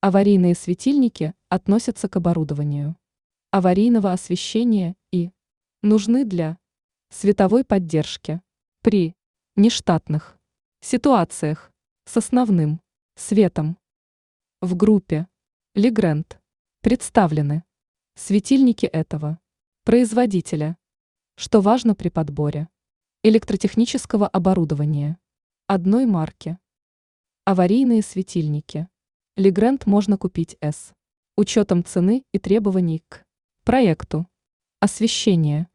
Аварийные светильники относятся к оборудованию аварийного освещения и нужны для световой поддержки при нештатных ситуациях с основным светом. В группе Legrand представлены светильники этого производителя, что важно при подборе электротехнического оборудования одной марки. Аварийные светильники Legrand можно купить с учетом цены и требований к проекту освещения.